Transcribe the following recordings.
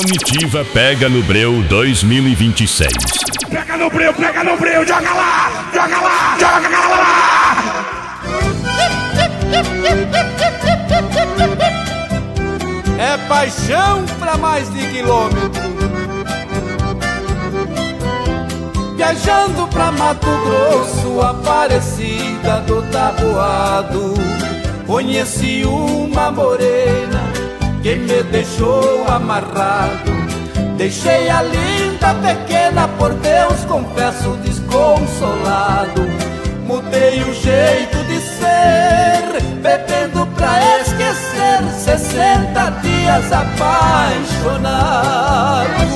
Comitiva Pega no Breu 2026. Pega no breu, joga lá, joga lá, joga lá! É paixão pra mais de quilômetro. Viajando pra Mato Grosso, Aparecida do Taboado, conheci uma morena que me deixou amarrado. Deixei a linda pequena, por Deus confesso desconsolado. Mudei o jeito de ser, bebendo pra esquecer, 60 dias apaixonado.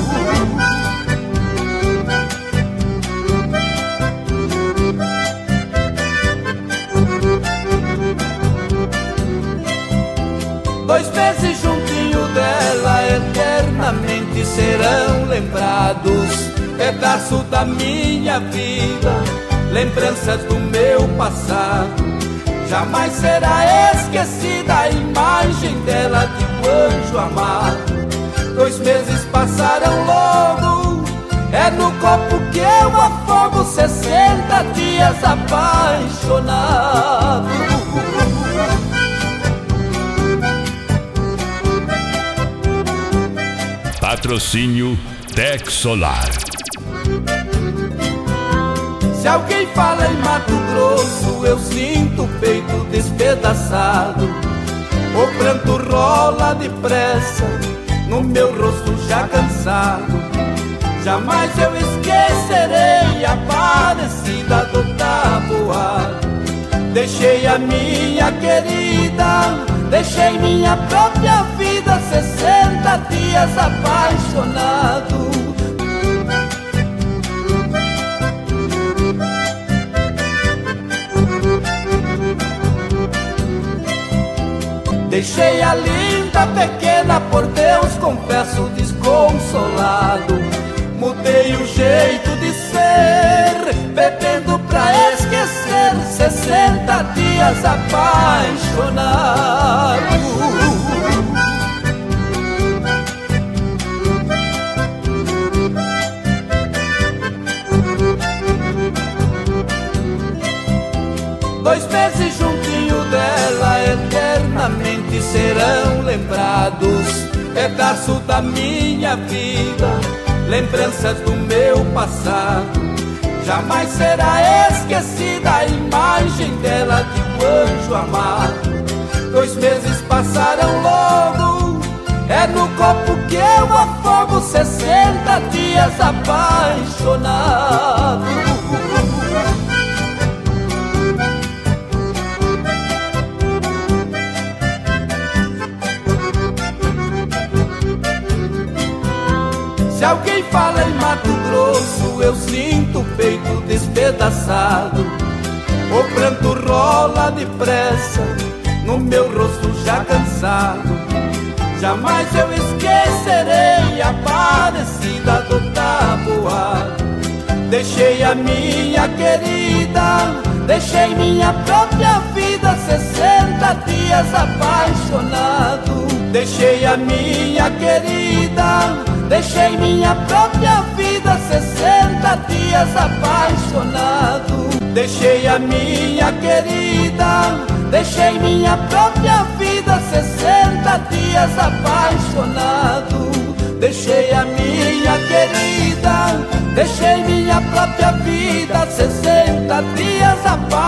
Dois meses juntinho dela, eternamente serão lembrados. Pedaço da minha vida, lembranças do meu passado. Jamais será esquecida a imagem dela de um anjo amado. 2 meses passaram logo, é no copo que eu afogo, 60 dias apaixonado. Patrocínio Tec Solar. Se alguém fala em Mato Grosso, eu sinto o peito despedaçado. O pranto rola depressa no meu rosto já cansado. Jamais eu esquecerei a Aparecida do Taboado. Deixei a minha querida, deixei minha própria vida, 60 dias apaixonado. Deixei a linda pequena, por Deus confesso desconsolado. Mudei o jeito de ser, bebendo pra esquecer, 60 dias apaixonado. Dois meses juntinho dela, eternamente serão lembrados. Pedaço da minha vida, lembranças do meu passado. Jamais será esquecida a imagem dela de um anjo amado. 2 meses passaram logo, é no copo que eu afogo, 60 dias apaixonado. Se alguém fala em Mato Grosso, eu sinto o peito despedaçado. O pranto rola depressa no meu rosto já cansado. Jamais eu esquecerei a Aparecida do Taboado. Deixei a minha querida, deixei minha própria vida, 60 dias apaixonado. Deixei a minha querida, deixei minha própria vida, 60 dias apaixonado. Deixei a minha querida, deixei minha própria vida, 60 dias apaixonado. Deixei a minha querida, deixei minha própria vida, 60 dias apaixonado.